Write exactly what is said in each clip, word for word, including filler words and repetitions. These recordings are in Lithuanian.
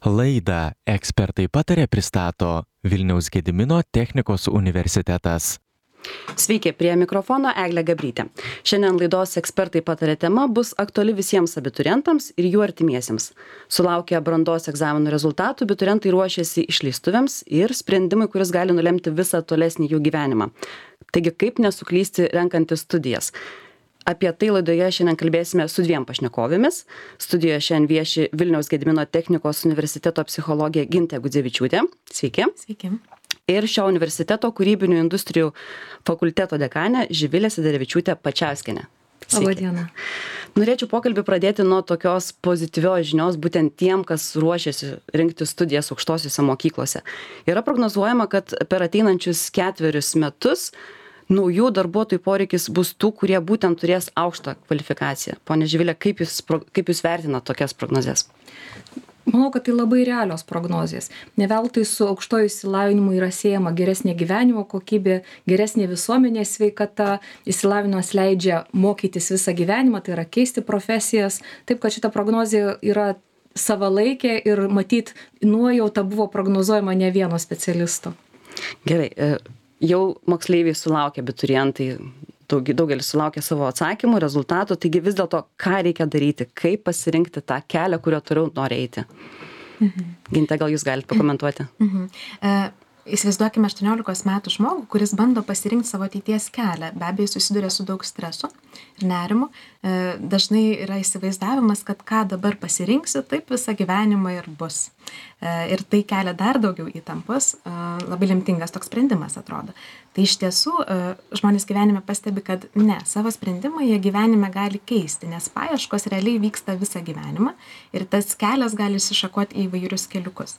Laidą Ekspertai patarė pristato Vilniaus Gedimino technikos universitetas. Sveiki, prie mikrofono Eglė Gabrytė. Šiandien laidos Ekspertai patarė tema bus aktuali visiems abiturientams ir jų artimiesiems. Sulaukę brandos egzaminų rezultatų, abiturientai ruošiasi išleistuvėms ir sprendimui, kuris gali nulemti visą tolesnį jų gyvenimą. Taigi, kaip nesuklysti renkantis studijas? Apie tai laidoje šiandien kalbėsime su dviem pašnekovėmis. Studijoje šiandien vieši Vilniaus Gedimino technikos universiteto psichologė Gintė Gudzevičiūtė. Sveiki. Sveiki. Ir šio universiteto kūrybinių industrijų fakulteto dekanė Živilė Sederevičiūtė Pačiauskienė. Labą dieną. Norėčiau pokalbį pradėti nuo tokios pozityvios žinios būtent tiem, kas ruošiasi rinkti studijas aukštosiuose mokyklose. Yra prognozuojama, kad per ateinančius ketverius metus naujų darbuotojų poreikis bus tų, kurie būtent turės aukštą kvalifikaciją. Pone Živilė, kaip jūs, kaip jūs vertinate tokias prognozes? Manau, kad tai labai realios prognozės. Ne veltui su aukštoju išsilavinimu yra siejama geresnė gyvenimo kokybė, geresnė visuomenės sveikata, išsilavinimas leidžia mokytis visą gyvenimą, tai yra keisti profesijas. Taip, kad šita prognozė yra savalaikė ir matyt, nuojauta buvo prognozuojama ne vieno specialisto. Gerai. Jau moksleiviai sulaukia, abiturientai, daug, daugelis sulaukia savo atsakymų, rezultatų, taigi vis dėlto, ką reikia daryti, kaip pasirinkti tą kelią, kurio toliau nori eiti. Mhm. Ginte, gal jūs galite pakomentuoti? Mhm. E, įsivaizduokime aštuoniolikos metų žmogų, kuris bando pasirinkti savo ateities kelią. Be abejo, susiduria su daug streso ir nerimo. E, dažnai yra įsivaizdavimas, kad ką dabar pasirinksiu, taip visą gyvenimą ir bus. Ir tai kelia dar daugiau įtampos, labai lemtingas toks sprendimas atrodo. Tai iš tiesų žmonės gyvenime pastebi, kad ne, savo sprendimą jie gyvenime gali keisti, nes paieškos realiai vyksta visą gyvenimą ir tas kelias gali išsišakoti į įvairius keliukus.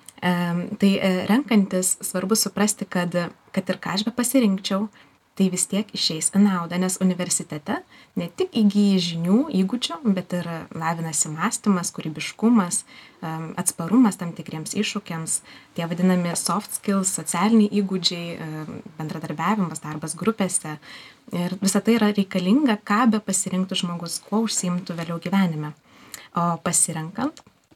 Tai renkantis svarbu suprasti, kad, kad ir ką aš be pasirinkčiau, tai vis tiek išeis į naudą, nes universitete ne tik įgyji žinių, įgūdžių, bet ir lavinasi mąstymas, kūrybiškumas, atsparumas tam tikriems iššūkiams, tie vadinami soft skills, socialiniai įgūdžiai, bendradarbiavimas, darbas grupėse. Ir visa tai yra reikalinga, ką be pasirinktų žmogus, kuo užsiimtų vėliau gyvenime. O pasirenkant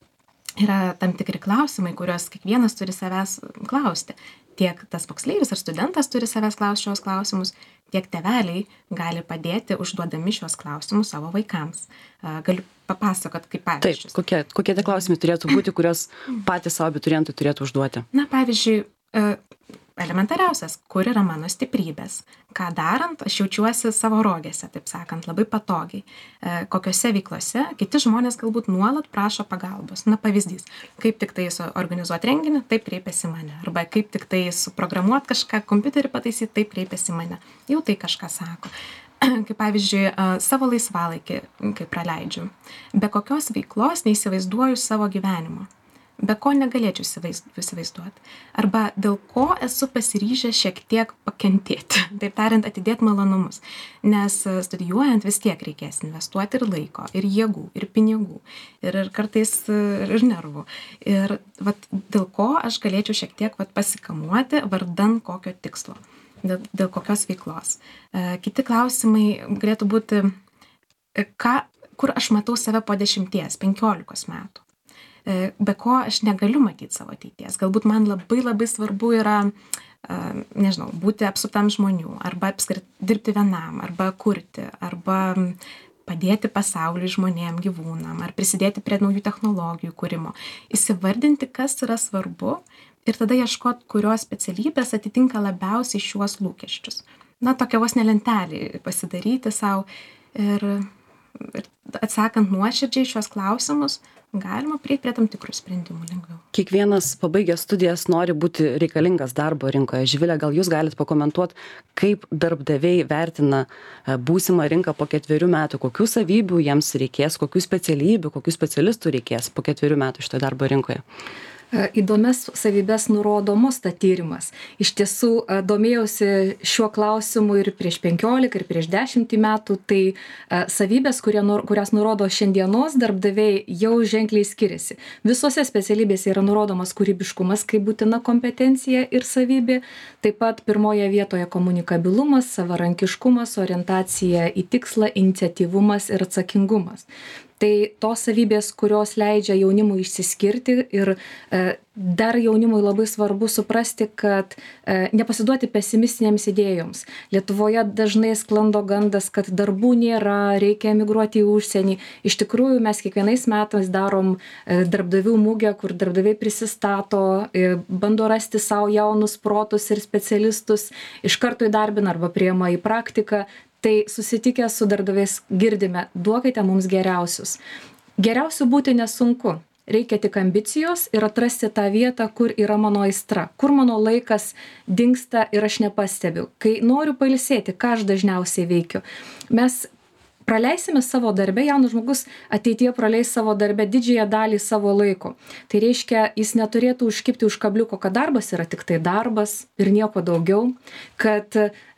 yra tam tikri klausimai, kuriuos kiekvienas turi savęs klausti. Tiek tas moksleivis ar studentas turi savęs klausti šios klausimus, tiek tėveliai gali padėti užduodami šios klausimus savo vaikams. Galiu papasakot kaip pavyzdžius. Taip, kokie, kokie tie klausimai turėtų būti, kurios patys savo abiturientai turėtų užduoti? Na, pavyzdžiui, elementariausias, kur yra mano stiprybės. Ką darant, aš jaučiuosi savo rogėse, taip sakant, labai patogiai. Kokiose veiklose kiti žmonės galbūt nuolat prašo pagalbos. Na, pavyzdys, kaip tik tai organizuoti renginį, taip kreipiasi mane. Arba kaip tik tai suprogramuoti kažką, kompiuterį pataisyti, taip kreipiasi mane. Jau tai kažką sako. Kaip pavyzdžiui, savo laisvalaikį, kai praleidžiu. Be kokios veiklos neįsivaizduoju savo gyvenimo. Be ko negalėčiau įsivaizduoti. Arba dėl ko esu pasiryžęs šiek tiek pakentėti. Taip tariant, atidėti malonumus. Nes studijuojant vis tiek reikės investuoti ir laiko, ir jėgų, ir pinigų, ir, ir kartais ir nervų. Ir vat, dėl ko aš galėčiau šiek tiek vat, pasikamuoti vardan kokio tikslo, dėl, dėl kokios veiklos. E, kiti klausimai galėtų būti, ką, kur aš matau save po dešimties, penkiolikos metų. Be ko aš negaliu matyti savo ateities. Galbūt man labai labai svarbu yra, nežinau, būti apsuptam žmonių, arba apskritai dirbti vienam, arba kurti, arba padėti pasauliui žmonėm, gyvūnam, ar prisidėti prie naujų technologijų kūrimo. Įsivardinti, kas yra svarbu ir tada ieškoti, kurios specialybės atitinka labiausiai šiuos lūkesčius. Na, tokia vos nelentelį pasidaryti savo ir, ir atsakant nuoširdžiai šios klausimus, galima prieiti prie tam tikrų sprendimų lengviau. Kiekvienas pabaigęs studijas nori būti reikalingas darbo rinkoje. Živilė, gal jūs galite pakomentuoti, kaip darbdaviai vertina būsimą rinką po ketverių metų, kokių savybių jiems reikės, kokių specialybių, kokių specialistų reikės po ketverių metų šitoje darbo rinkoje? Įdomias savybės nurodo Mosta tyrimas. Iš tiesų domėjausi šiuo klausimu ir prieš penkiolika, ir prieš dešimtį metų, tai savybės, kurias nurodo šiandienos darbdaviai, jau ženkliai skiriasi. Visose specialybėse yra nurodomas kūrybiškumas kaip būtina kompetencija ir savybė, taip pat pirmoje vietoje komunikabilumas, savarankiškumas, orientacija į tikslą, iniciatyvumas ir atsakingumas. Tai tos savybės, kurios leidžia jaunimui išsiskirti ir e, dar jaunimui labai svarbu suprasti, kad e, nepasiduoti pesimistinėms idėjoms. Lietuvoje dažnai sklando gandas, kad darbų nėra, reikia emigruoti į užsienį. Iš tikrųjų, mes kiekvienais metais darom e, darbdavių mugę, kur darbdaviai prisistato, e, bando rasti savo jaunus protus ir specialistus, iš karto įdarbina arba priema į praktiką. Tai susitikę su darbdaviais girdime, duokite mums geriausius. Geriausių būti nesunku. Reikia tik ambicijos ir atrasti tą vietą, kur yra mano aistra, kur mano laikas dingsta ir aš nepastebiu. Kai noriu pailsėti, ką aš dažniausiai veikiu. Mes praleisime savo darbę, jaunas žmogus ateityje praleis savo darbę didžiąją dalį savo laiko. Tai reiškia, jis neturėtų užkibti už kabliuko, kad darbas yra tik tai darbas ir nieko daugiau, kad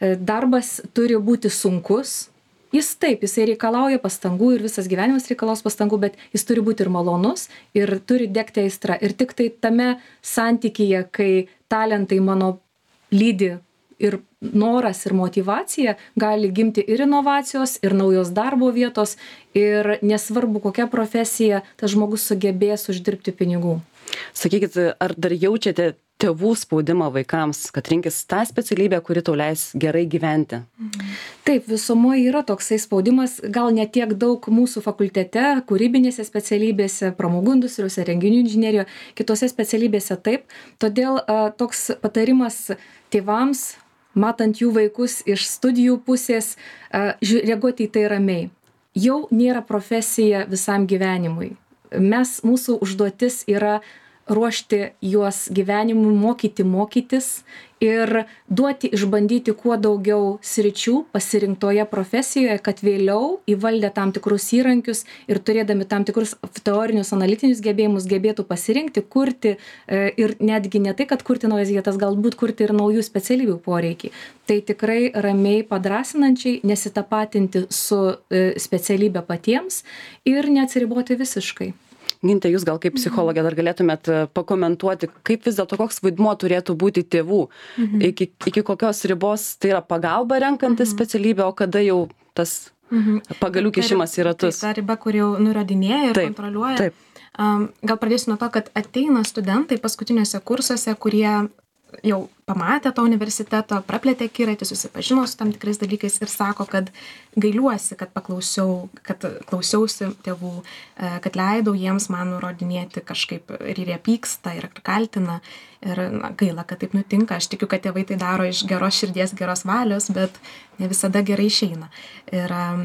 darbas turi būti sunkus. Jis taip, jisai reikalauja pastangų ir visas gyvenimas reikalaus pastangų, bet jis turi būti ir malonus ir turi degti aistra. Ir tik tai tame santykyje, kai talentai mano lydi ir noras ir motyvacija, gali gimti ir inovacijos, ir naujos darbo vietos, ir nesvarbu, kokia profesija tas žmogus sugebės uždirbti pinigų. Sakykit, ar dar jaučiate tėvų spaudimą vaikams, kad rinkis tą specialybę, kuri tau leis gerai gyventi? Mhm. Taip, visumoje yra toksai spaudimas, gal ne tiek daug mūsų fakultete, kūrybinėse specialybėse, pramogų industrijose, renginių inžinerijoje, kitose specialybėse taip. Todėl a, toks patarimas tėvams, matant jų vaikus iš studijų pusės, a, reaguoti į tai ramiai. Jau nėra profesija visam gyvenimui. Mes, mūsų užduotis yra ruošti juos gyvenimui, mokyti mokytis ir duoti išbandyti kuo daugiau sričių pasirinktoje profesijoje, kad vėliau įvaldę tam tikrus įrankius ir turėdami tam tikrus teorinius, analitinius gebėjimus gebėtų pasirinkti, kurti e, ir netgi ne tai, kad kurti naujas vietas, galbūt kurti ir naujų specialybių poreikį. Tai tikrai ramiai padrasinančiai nesitapatinti su e, specialybė patiems ir neatsiriboti visiškai. Ginte, jūs gal kaip psichologė dar galėtumėt pakomentuoti, kaip vis dėlto koks vaidmuo turėtų būti tėvų, mhm. iki, iki kokios ribos tai yra pagalba renkantis mhm. specialybę, o kada jau tas mhm. pagalių kišimas į ratus. Tai ta riba, kur jau nurodinėja ir taip, kontroliuoja. Taip. Um, gal pradėsiu nuo to, kad ateina studentai paskutiniuose kursuose, kurie jau pamatė to universiteto, praplėtė akiratį, susipažino su tam tikrais dalykais ir sako, kad gailiuosi, kad paklausiau, kad klausiausi tėvų, kad leidau jiems man nurodinėti kažkaip ir jie pyksta ir kaltina. Ir na, gaila, kad taip nutinka. Aš tikiu, kad tėvai tai daro iš geros širdies, geros valios, bet ne visada gerai išeina. Ir um,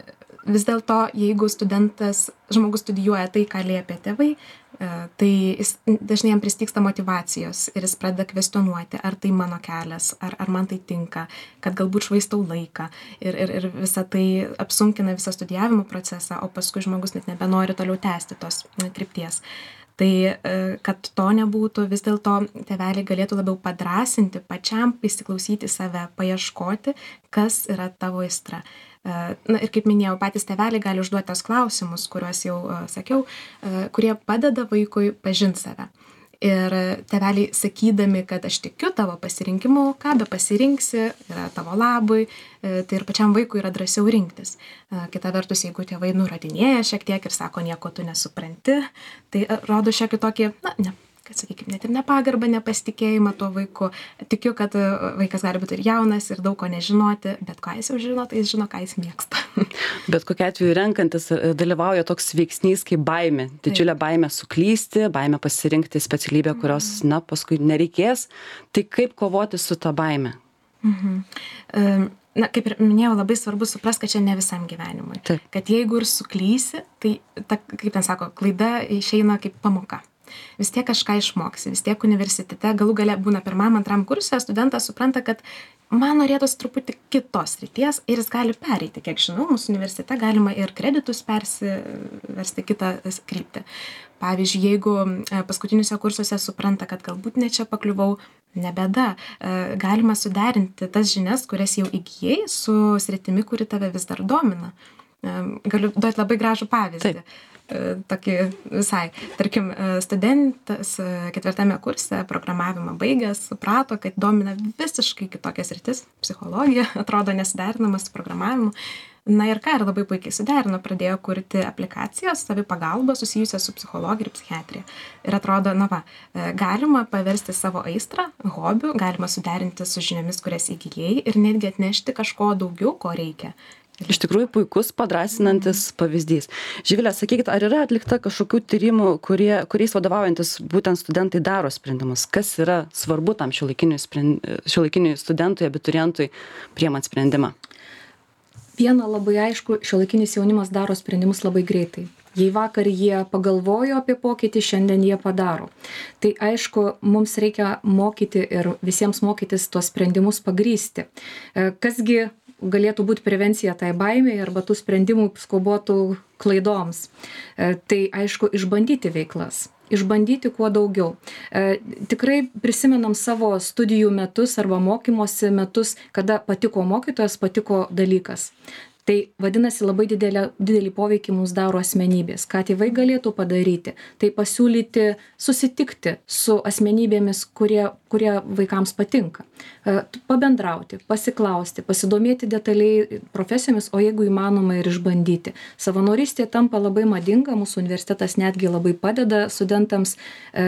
vis dėlto, jeigu studentas, žmogus studijuoja tai, ką liepia tėvai, tai jis, dažnai jam pristyksta motyvacijos ir jis pradeda kvestionuoti, ar tai mano kelias, ar, ar man tai tinka, kad galbūt švaistau laiką ir, ir, ir visa tai apsunkina visą studijavimo procesą, o paskui žmogus net nebenori toliau tęsti tos krypties. Tai, kad to nebūtų, vis dėlto tėveliai galėtų labiau padrasinti, pačiam įsiklausyti save, paieškoti, kas yra tavo aistra. Na ir kaip minėjau, patys tėveliai gali užduoti tos klausimus, kuriuos jau uh, sakiau, uh, kurie padeda vaikui pažinti save. Ir tėveliai sakydami, kad aš tikiu tavo pasirinkimu, ką be pasirinksi, yra tavo labui, uh, tai ir pačiam vaikui yra drąsiau rinktis. Uh, kita vertus, jeigu tėvai nurodinėja šiek tiek ir sako, nieko tu nesupranti, tai uh, rodo šiek tiek tokį, na, ne. kad, sakykime, net ir nepagarbą, nepasitikėjimą tuo vaiku. Tikiu, kad vaikas gali būti ir jaunas, ir daug ko nežinoti, bet ką jis jau žino, tai jis žino, ką jis mėgsta. Bet kokiu atveju renkantis dalyvauja toks veiksnys kaip baimė. Didžiulė baimė suklysti, baimė pasirinkti specialybę, kurios, na, paskui nereikės. Tai kaip kovoti su ta baime? Mhm. Um. Na, kaip ir minėjau, labai svarbu supras, kad čia ne visam gyvenimui. Taip. Kad jeigu ir suklysi, tai, ta, kaip ten sako, klaida išeina kaip pamoka. Vis tiek kažką išmoksi, vis tiek universitete, galų gale būna pirmam, antram kurse, studentas supranta, kad man norėtųsi truputį kitos ryties ir jis gali pereiti. Kiek žinau, mūsų universitete galima ir kreditus persiversti kitą kryptį. Pavyzdžiui, jeigu paskutiniuose kursuose supranta, kad galbūt ne čia pakliuvau, ne bėda, galima suderinti tas žinias, kurias jau įgijai, su sritimi, kuri tave vis dar domina. Galiu duoti labai gražų pavyzdį. Taip. tokį visai. Tarkim, studentas ketvirtame kurse programavimą baigęs, suprato, kad domina visiškai kitokias sritis, psichologija, atrodo nesuderinamas su programavimu. Na ir ką, ir labai puikiai suderino, pradėjo kurti aplikacijas, savipagalbą susijusią su psichologija ir psichiatrija. Ir atrodo, na va, galima paversti savo aistrą, hobių, galima suderinti su žiniomis, kurias įgijai ir netgi atnešti kažko daugiau, ko reikia. Iš tikrųjų puikus, padrasinantis pavyzdys. Živilė, sakykit, ar yra atlikta kažkokių tyrimų, kurie, kuriais vadovaujantis būtent studentai daro sprendimus? Kas yra svarbu tam šiuolaikiniui studentui, abiturientui priimant sprendimą? Viena labai aišku, šiuolaikinis jaunimas daro sprendimus labai greitai. Jei vakar jie pagalvojo apie pokytį, šiandien jie padaro. Tai aišku, mums reikia mokyti ir visiems mokytis tuos sprendimus pagrysti. Kasgi galėtų būti prevencija tai baimei arba tų sprendimų skubotų klaidoms. Tai aišku, išbandyti veiklas. Išbandyti kuo daugiau. E, tikrai prisimenam savo studijų metus arba mokymosi metus, kada patiko mokytojas, patiko dalykas. Tai vadinasi, labai didelį, didelį poveikį mums daro asmenybės. Ką tėvai galėtų padaryti, tai pasiūlyti susitikti su asmenybėmis, kurie, kurie vaikams patinka. Pabendrauti, pasiklausti, pasidomėti detaliai profesijomis, o jeigu įmanoma ir išbandyti. Savanorystė tampa labai madinga, mūsų universitetas netgi labai padeda studentams,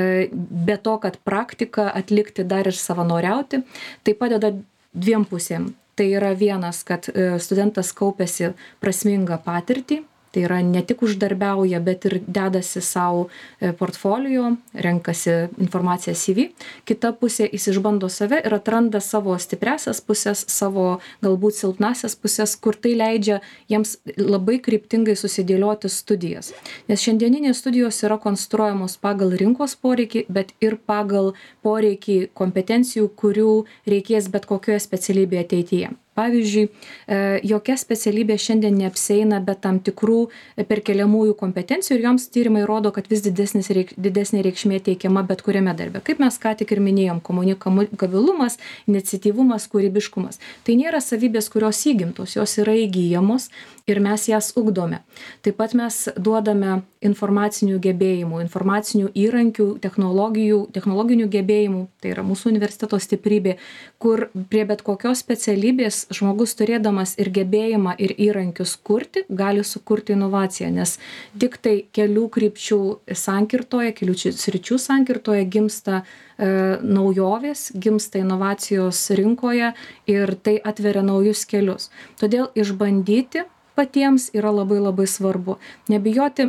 be to, kad praktiką atlikti dar ir savanoriauti, tai padeda dviem pusėm. Tai yra vienas, kad studentas kaupiasi prasmingą patirtį, tai yra ne tik uždarbiauja, bet ir dedasi savo portfolio, renkasi informaciją C V. Kita pusė jis išbando save ir atranda savo stipriasias pusės, savo galbūt silpnasias pusės, kur tai leidžia jiems labai kryptingai susidėlioti studijas. Nes šiandieninės studijos yra konstruojamos pagal rinkos poreikį, bet ir pagal poreikį kompetencijų, kurių reikės bet kokioje specialybėje ateityje. Pavyzdžiui, jokia specialybė šiandien neapseina be tam tikrų perkeliamųjų kompetencijų ir joms tyrimai rodo, kad vis didesnis, didesnė reikšmė teikiama bet kuriame darbe. Kaip mes ką tik ir minėjom, komunikabilumas, iniciatyvumas, kūrybiškumas. Tai nėra savybės, kurios įgimtos, jos yra įgyjamos ir mes jas ugdome. Taip pat mes duodame informacinių gebėjimų, informacinių įrankių, technologijų, technologinių gebėjimų, tai yra mūsų universiteto stiprybė, kur prie bet kokios specialybės žmogus turėdamas ir gebėjimą, ir įrankius kurti, gali sukurti inovaciją, nes tik tai kelių krypčių sankirtoje, kelių sričių sankirtoje gimsta e, naujovės, gimsta inovacijos rinkoje ir tai atveria naujus kelius. Todėl išbandyti patiems yra labai labai svarbu. Nebijoti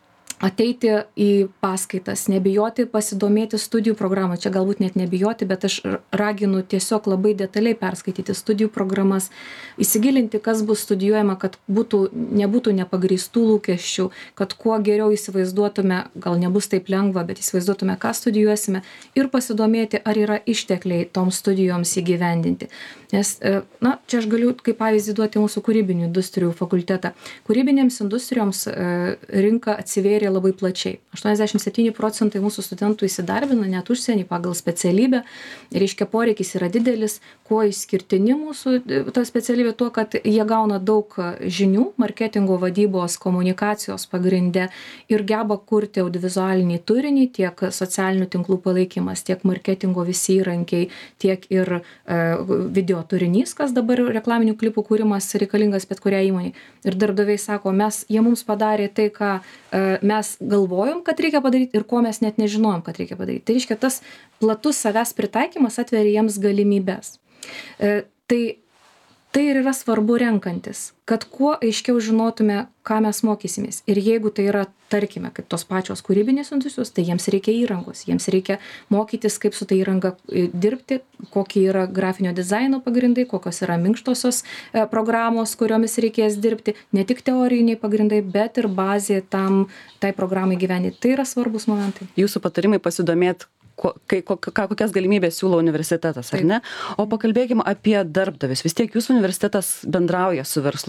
ateiti į paskaitas, nebijoti pasidomėti studijų programą. Čia galbūt net nebijoti, bet aš raginu tiesiog labai detaliai perskaityti studijų programas, įsigilinti, kas bus studijuojama, kad būtų, nebūtų nepagrįstų lūkesčių, kad kuo geriau įsivaizduotume, gal nebus taip lengva, bet įsivaizduotume, ką studijuosime ir pasidomėti, ar yra ištekliai toms studijoms įgyvendinti. Nes, na, čia aš galiu kaip pavyzdį duoti mūsų kūrybinių industrijų fakultetą. Kūrybinėms industrijoms rinka atsivėrė labai plačiai. aštuoniasdešimt septyni procentai mūsų studentų įsidarbina net užsienį pagal specialybę. Reiškia, poreikis yra didelis. Kuo išskirtini mūsų ta specialybė? Tuo, kad jie gauna daug žinių, marketingo vadybos, komunikacijos pagrinde ir geba kurti audiovizualinį turinį, tiek socialinių tinklų palaikymas, tiek marketingo visi įrankiai, tiek ir e, video turinys, kas dabar reklaminių klipų kūrimas reikalingas bet kuriai įmonei. Ir darbdaviai sako, mes, jie mums padarė tai, ką e, mes galvojom, kad reikia padaryti ir ko mes net nežinojom, kad reikia padaryti. Tai reiškia, tas platus savęs pritaikymas atveria jiems galimybės. E, tai, tai ir yra svarbu renkantis, kad kuo aiškiau žinotume, ką mes mokysimės. Ir jeigu tai yra, tarkime, kaip tos pačios kūrybinės industrijos, tai jiems reikia įrangos, jiems reikia mokytis, kaip su tai įranga dirbti, kokie yra grafinio dizaino pagrindai, kokios yra minkštosios e, programos, kuriomis reikės dirbti, ne tik teoriniai pagrindai, bet ir bazė tam, tai programai gyventi. Tai yra svarbus momentai. Jūsų patarimai pasidomėti, ko, kai, ko, ką, kokias galimybės siūlo universitetas, ar ne? O pakalbėkime apie darbdavius. Vis tiek jūsų universitetas bendrauja su verslu.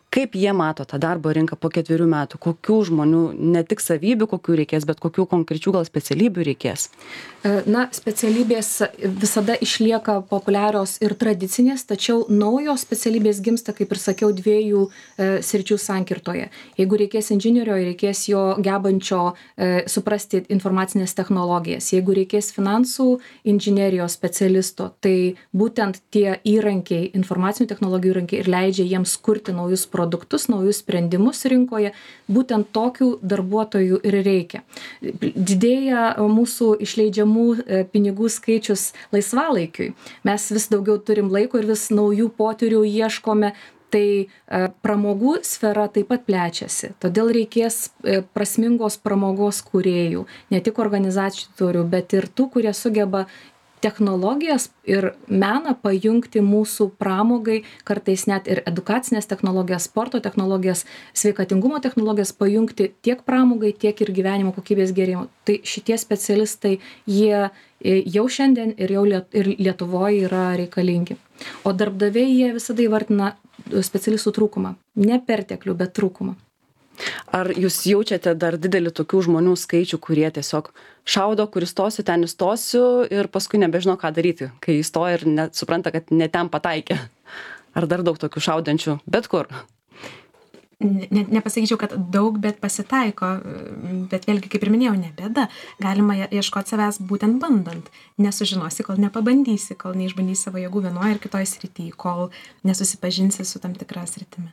Kaip jie mato tą darbo rinką po ketverių metų? Kokių žmonių, ne tik savybių, kokių reikės, bet kokių konkrečių gal specialybių reikės? Na, specialybės visada išlieka populiarios ir tradicinės, tačiau naujos specialybės gimsta, kaip ir sakiau, dviejų e, sričių sankirtoje. Jeigu reikės inžinierio, reikės jo gebančio e, suprasti informacinės technologijas. Jeigu reikės finansų inžinierijos specialisto, tai būtent tie įrankiai, informacinių technologijų įrankiai ir leidžia jiems kurti naujus produktus, naujus sprendimus rinkoje. Būtent tokių darbuotojų ir reikia. Didėja mūsų išleidžiamų pinigų skaičius laisvalaikiui. Mes vis daugiau turim laiko ir vis naujų potyrių ieškome. Tai pramogų sfera taip pat plečiasi. Todėl reikės prasmingos pramogos kūrėjų, ne tik organizatorių, bet ir tų, kurie sugeba technologijas ir meną pajungti mūsų pramogai, kartais net ir edukacinės technologijas, sporto technologijas, sveikatingumo technologijas pajungti tiek pramogai, tiek ir gyvenimo kokybės gerėjimo. Tai šitie specialistai, jie jau šiandien ir jau ir Lietuvoje yra reikalingi. O darbdaviai jie visada įvardina specialistų trūkumą. Ne perteklių, bet trūkumą. Ar jūs jaučiate dar didelį tokių žmonių skaičių, kurie tiesiog šaudo, kur įstosiu, ten įstosiu ir paskui nebežino, ką daryti, kai įstoja ir net supranta, kad ne ten pataikė? Ar dar daug tokių šaudančių? Bet kur? Ne, nepasakyčiau, kad daug, bet pasitaiko, bet vėlgi, kaip ir minėjau, ne bėda. Galima ieškoti savęs būtent bandant. Nesužinosi, kol nepabandysi, kol neišbandysi savo jėgų vienoje ir kitoje srityje, kol nesusipažinsi su tam tikra sritimi.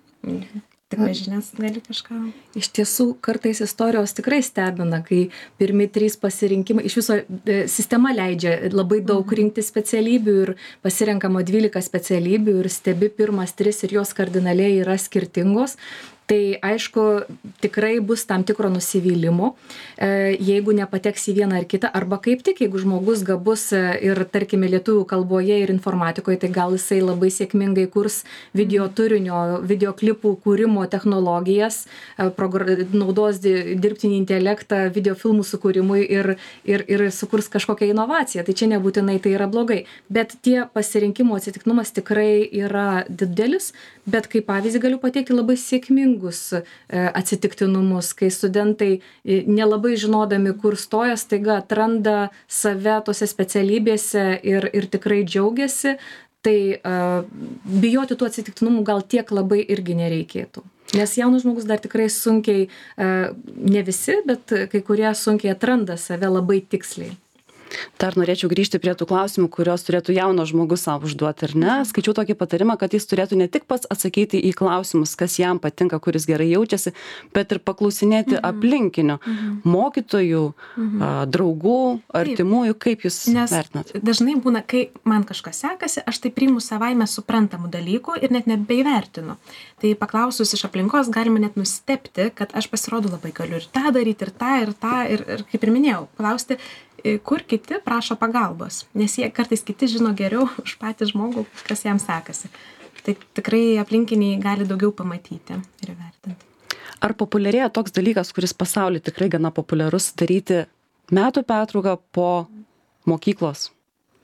Tik pažinęs gali kažką. Iš tiesų, kartais istorijos tikrai stebina, kai pirmi trys pasirinkimai, iš viso e, sistema leidžia labai daug rinkti specialybių ir pasirenkama dvylika specialybių ir stebi pirmas tris ir jos kardinaliai yra skirtingos. Tai aišku, tikrai bus tam tikro nusivylimo, e, jeigu nepateks į vieną ar kitą, arba kaip tik, jeigu žmogus gabus ir, tarkime, lietuvių kalboje ir informatikoje, tai gal jisai labai sėkmingai kurs video turinio, videoklipų kūrimo technologijas, e, progr... naudos dirbtinį intelektą videofilmų sukūrimui ir, ir, ir sukurs kažkokią inovaciją. Tai čia nebūtinai tai yra blogai. Bet tie pasirinkimo atsitiktinumas tikrai yra didelis, bet kaip pavyzdį galiu pateikti labai sėkmingus atsitiktinumus, kai studentai nelabai žinodami, kur stoja, staiga atranda save tose specialybėse ir, ir tikrai džiaugiasi, tai uh, bijoti tų atsitiktinumų gal tiek labai irgi nereikėtų. Nes jaunas žmogus dar tikrai sunkiai, uh, ne visi, bet kai kurie sunkiai atranda save labai tiksliai. Dar norėčiau grįžti prie tų klausimų, kurios turėtų jauno žmogus savo užduoti, ar ne? Skaičiau tokį patarimą, kad jis turėtų ne tik pats atsakyti į klausimus, kas jam patinka, kuris gerai jaučiasi, bet ir paklausinėti mhm. aplinkinių, mhm. mokytojų, mhm. a, draugų, artimųjų, kaip jūs Nes vertinat? Dažnai būna, kai man kažkas sekasi, aš tai priimu savaime suprantamų dalykų ir net nebeįvertinu. Tai paklausus iš aplinkos galima net nustebti, kad aš pasirodu labai galiu ir tą daryti, ir tą, ir tą, ir, ir kaip ir minėjau, klausti, kur kiti prašo pagalbos, nes jie kartais kiti žino geriau už patį žmogų, kas jam sekasi. Tai tikrai aplinkiniai gali daugiau pamatyti ir įvertinti. Ar populiarėja toks dalykas, kuris pasaulyje tikrai gana populiarus, daryti metų pertrauką po mokyklos?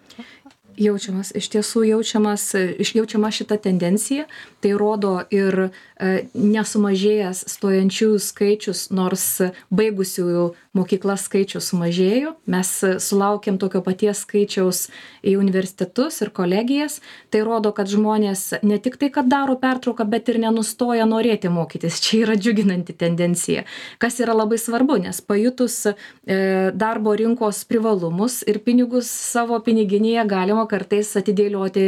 Jaučiamas, iš tiesų jaučiamas, jaučiama šita tendencija, tai rodo ir e, nesumažėjęs stojančiųjų skaičius, nors baigusiųjų mokyklas skaičius sumažėjo. Mes sulaukėm tokio paties skaičiaus į universitetus ir kolegijas. Tai rodo, kad žmonės ne tik tai, kad daro pertrauką, bet ir nenustoja norėti mokytis. Čia yra džiuginanti tendencija, kas yra labai svarbu, nes pajutus e, darbo rinkos privalumus ir pinigus savo piniginėje galima kartais atidėlioti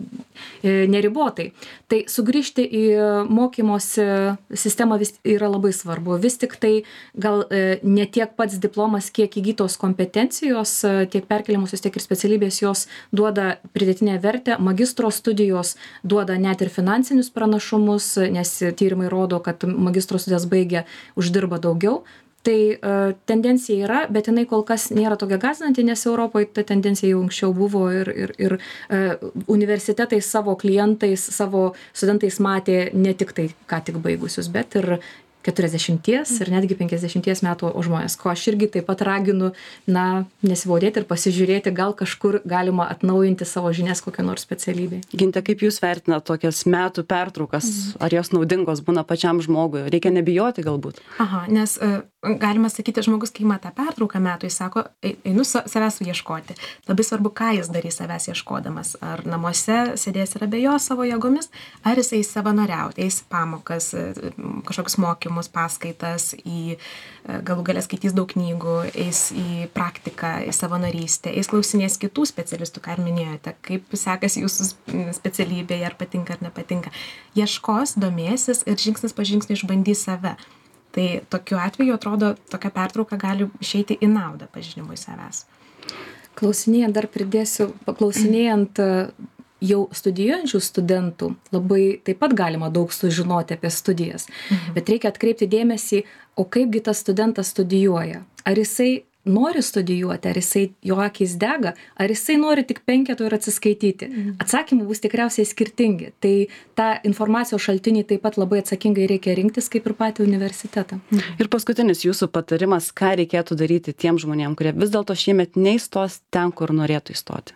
neribotai. Tai sugrįžti į mokymosi sistemą vis yra labai svarbu. Vis tik tai gal ne tiek pats diplomas, kiek įgytos kompetencijos, tiek perkeliamusios, tiek ir specialybės jos duoda pridėtinę vertę. Magistro studijos duoda net ir finansinius pranašumus, nes tyrimai rodo, kad magistro studijas baigę uždirba daugiau. Tai uh, tendencija yra, bet jinai kol kas nėra tokia gąsdinanti, nes Europoje ta tendencija jau anksčiau buvo ir, ir, ir uh, universitetai savo klientais, savo studentais matė ne tik tai ką tik baigusius, bet ir keturiasdešimties ir netgi penkiasdešimties metų žmonės, ko aš irgi taip pat raginu, na, nesivaudėti ir pasižiūrėti, gal kažkur galima atnaujinti savo žinias kokią nors specialybę. Ginte, kaip jūs vertinate tokias metų pertraukas? Mhm. Ar jos naudingos būna pačiam žmogui? Reikia nebijoti galbūt? Aha, nes uh, galima sakyti, žmogus, kai ima tą pertrauką metų, jis sako, einu savęs ieškoti. Labai svarbu, ką jis darys savęs ieškodamas. Ar namuose sėdės ir abejos savo jėgomis, ar jis eis savanoriauti, eis pamokas, kažkokius mokymus, paskaitas, į galų galę skaitys daug knygų, eis į praktiką, į savanorystę, eis klausinės kitų specialistų, ką ir minėjote, kaip sekasi jūsų specialybėje, ar patinka ar nepatinka. Ieškos, domėsis ir žingsnis po žingsnio išbandys save. Tai tokiu atveju, atrodo, tokia pertrauka gali išeiti į naudą pažinimui savęs. Klausinėjant, dar pridėsiu, klausinėjant jau studijuojančių studentų, labai taip pat galima daug sužinoti apie studijas, mhm. bet reikia atkreipti dėmesį, o kaipgi tas studentas studijuoja. Ar jisai nori studijuoti, ar jisai jo akys dega, ar jisai nori tik penketo ir atsiskaityti. Mhm. Atsakymai bus tikriausiai skirtingi. Tai tą informacijos šaltinį taip pat labai atsakingai reikia rinktis, kaip ir patį universitetą. Mhm. Ir paskutinis jūsų patarimas, ką reikėtų daryti tiem žmonėm, kurie vis dėlto šiemet neįstos ten, kur norėtų įstoti.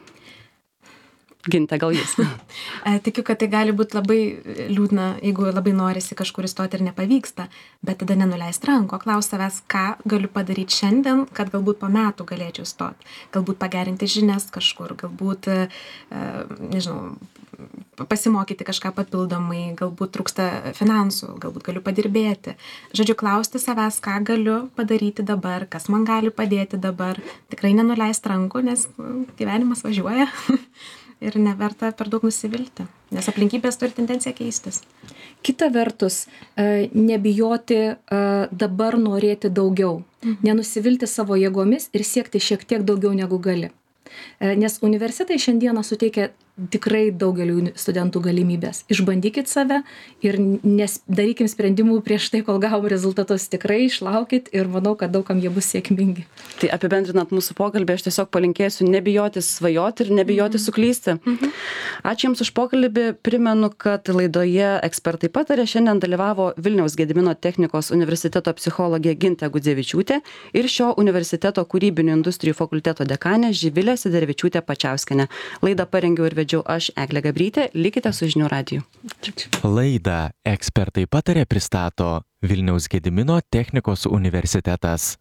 Ginte, gal jūs? Tikiu, kad tai gali būti labai liūdna, jeigu labai norisi kažkur įstoti ir nepavyksta, bet tada nenuleist ranko, klaus savęs, ką galiu padaryti šiandien, kad galbūt po metų galėčiau stoti. Galbūt pagerinti žinias kažkur, galbūt, nežinau, pasimokyti kažką papildomai, galbūt trūksta finansų, galbūt galiu padirbėti. Žodžiu, klausti savęs, ką galiu padaryti dabar, kas man gali padėti dabar. Tikrai nenuleist rankų, nes gyvenimas važiuoja. Ir neverta per daug nusivilti, nes aplinkybės turi tendenciją keistis. Kita vertus, nebijoti dabar norėti daugiau, mhm. nenusivilti savo jėgomis ir siekti šiek tiek daugiau negu gali. Nes universitetai šiandieną suteikia tikrai daugeliu studentų galimybės. Išbandykit save ir darykim sprendimų prieš tai, kol gavom rezultatus. Tikrai išlaukit ir manau, kad daugam jie bus sėkmingi. Tai apibendrinant mūsų pokalbį, aš tiesiog palinkėsiu nebijoti svajoti ir nebijoti mm-hmm. suklysti. Mm-hmm. Ačiū Jums už pokalbį. Primenu, kad laidoje Ekspertai pataria šiandien dalyvavo Vilniaus Gedimino technikos universiteto psichologė Gintė Gudzevičiūtė ir šio universiteto kūrybinių industrijų fakulteto dekanė Živilė Sederevičiūtė Pačiauskienė. Laidą parengiau ir vedžiau aš, Eglė Gabrytė. Likite su Žinių radiju. Laidą Ekspertai pataria pristato Vilniaus Gedimino technikos universitetas.